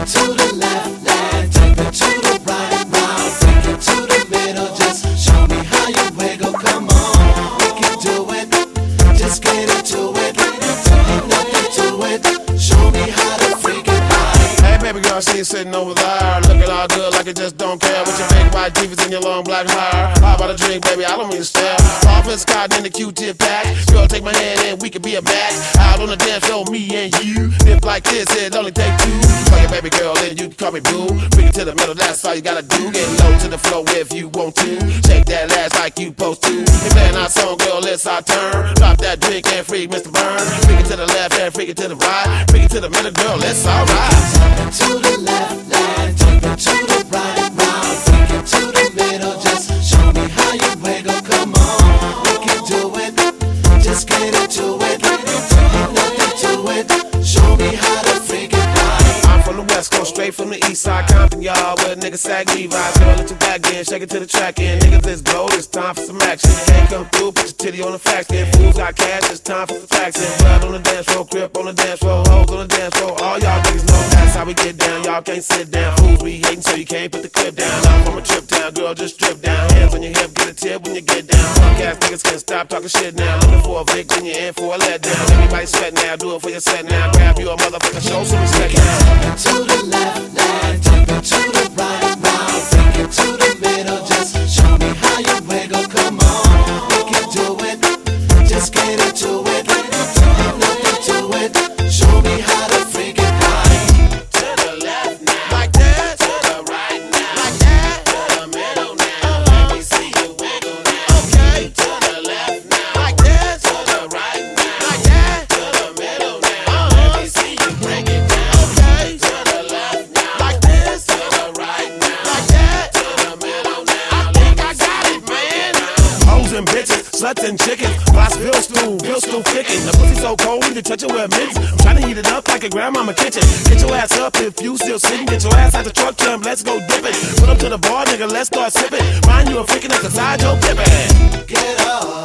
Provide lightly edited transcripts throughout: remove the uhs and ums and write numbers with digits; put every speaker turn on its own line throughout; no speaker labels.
to the left and dip it to the right. Now freak it to the middle. Just show me how you wiggle. Come on, we can do it. Just get into it. Ain't nothing to it. Show me how to freak it right.
Hey baby girl, she sitting over there, looking all good like you just don't care. With your big white teeth and your long black hair. How about a drink, baby? I don't mean to stare. Office Scott in the Q-tip pack. Girl, take my hand and we can be a match. Out on the dance floor, me and you. Dip like this, it only take two. Call your baby girl and you can call me boo. Bring it to the middle, that's all you gotta do. Get low to the floor if you want to. Shake that ass like you supposed to. If playing our song, girl, it's our turn. Drop that drink and freak Mr. Burn. Freak it to the left and freak it to the right. Freak it to the middle, girl, it's alright.
To the left and dip it to the right. Now freak it to the middle. Just show me how you wiggle. Come on, we can do it. Just get into it. Ain't nothing to it. Show me how to freak it right.
I'm from the West Coast, straight from the East Side, Compton, y'all, where niggas sag Levi's. Girl, let your back in, shake it to the track in. Niggas, let's go, it's time for some action. Can't come through, put your titty on the fax in. Fools got cash, it's time for the taxing. Blood on the dance floor, grip on the dance floor, hoes on the dance floor. All y'all niggas know that's how we get down. Y'all can't sit down, fools we hating, so you can't put the clip down. I'm from a trip down, girl, just strip down. Hands on your hip, get a tip when you get down. Punk ass niggas can't stop talking shit now. Looking for a Vic, then you're in for a letdown. Everybody sweat now, do it for your set now. Grab you a motherfucker, show some respect now.
To the left and dip it to the right. Now freak it to the middle. Just show me how you wiggle. Come on, we can do it. Just get into it. Ain't nothing to it. Show me how to freak it right.
To the left now, like that. To the right now, like that. To the middle now, let me see you wiggle now. Okay. To the left now, like that. To the right now, like that. To the middle now, let me see you break it down. Okay. To the left now, like this. To the right now, like that. To the middle now, I think I got it, man. Hoes and bitches, sluts and chickens. Glass real still kicking. The pussy so cold, we can touch it with mittens. I'm trying to heat it up like a grandmama kitchen. Get your ass up if you still sitting. Get your ass out the truck, jump, let's go dip it. Put up to the bar, nigga, let's start sipping. Mind you a freaking exercise, Joe Pippin.
Get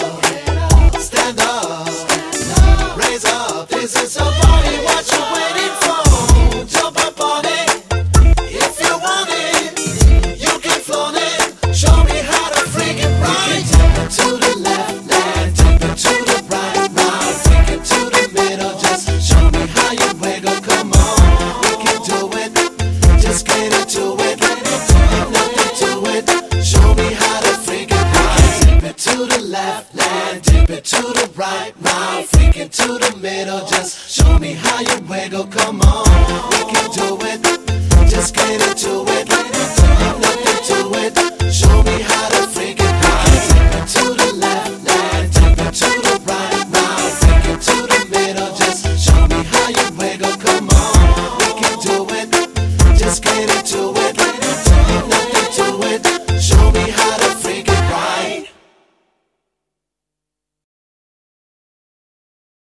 up, stand up, raise up. This is a party, what you waiting for? Jump up on it. If you want it, you can flaunt it. Show me how to freak it right. Dip it to the left and dip it to the right. Now freak it to the middle. Just show me how you wiggle. Come on, we can do it. Just get into it. Ain't nothing to it. Show me how to freak it right. Dip it to the left and dip it to the right. Now freak it to the middle. Just show me how you wiggle. Come on, we can do it.